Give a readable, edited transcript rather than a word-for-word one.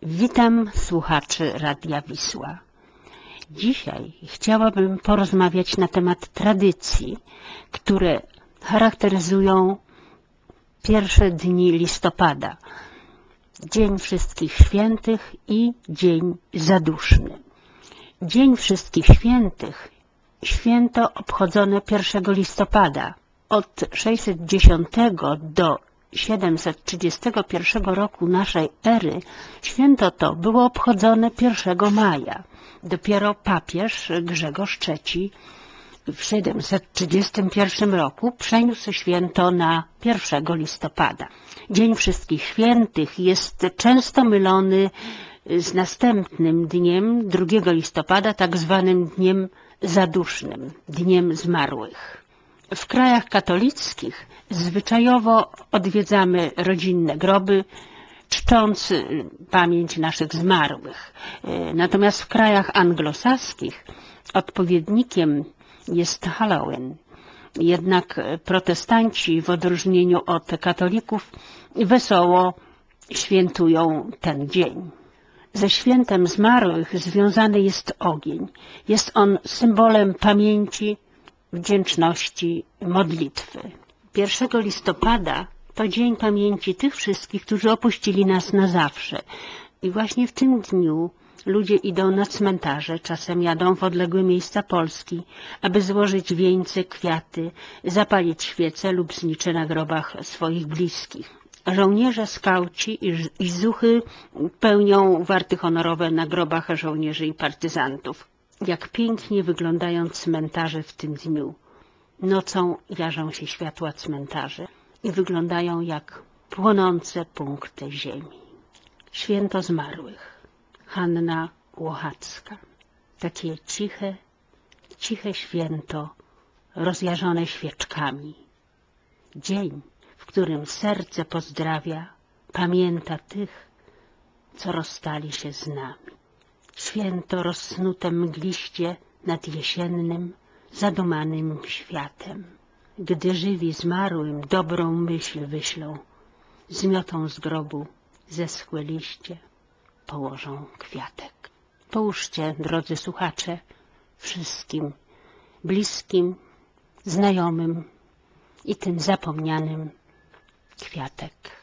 Witam słuchaczy Radia Wisła. Dzisiaj chciałabym porozmawiać na temat tradycji, które charakteryzują pierwsze dni listopada, Dzień Wszystkich Świętych i Dzień Zaduszny. Dzień Wszystkich Świętych, święto obchodzone 1 listopada. Od 610 do 731 roku naszej ery święto to było obchodzone 1 maja. Dopiero papież Grzegorz III w 731 roku przeniósł święto na 1 listopada. Dzień Wszystkich Świętych jest często mylony z następnym dniem 2 listopada, tak zwanym Dniem Zadusznym, Dniem Zmarłych. W krajach katolickich zwyczajowo odwiedzamy rodzinne groby, czcząc pamięć naszych zmarłych. Natomiast w krajach anglosaskich odpowiednikiem jest Halloween. Jednak protestanci w odróżnieniu od katolików wesoło świętują ten dzień. Ze świętem zmarłych związany jest ogień. Jest on symbolem pamięci, wdzięczności, modlitwy. 1 listopada to dzień pamięci tych wszystkich, którzy opuścili nas na zawsze. I właśnie w tym dniu ludzie idą na cmentarze, czasem jadą w odległe miejsca Polski, aby złożyć wieńce, kwiaty, zapalić świece lub znicze na grobach swoich bliskich. Żołnierze, skauci i zuchy pełnią warty honorowe na grobach żołnierzy i partyzantów. Jak pięknie wyglądają cmentarze w tym dniu. Nocą jarzą się światła cmentarzy i wyglądają jak płonące punkty ziemi. Święto zmarłych. Hanna Łochacka. Takie ciche święto, rozjarzone świeczkami. Dzień, w którym serce pozdrawia, pamięta tych, co rozstali się z nami. Święto rozsnute mgliście nad jesiennym, zadumanym światem. Gdy żywi zmarłym dobrą myśl wyślą, zmiotą z grobu zeschłe liście, położą kwiatek. Połóżcie, drodzy słuchacze, wszystkim bliskim, znajomym i tym zapomnianym kwiatek.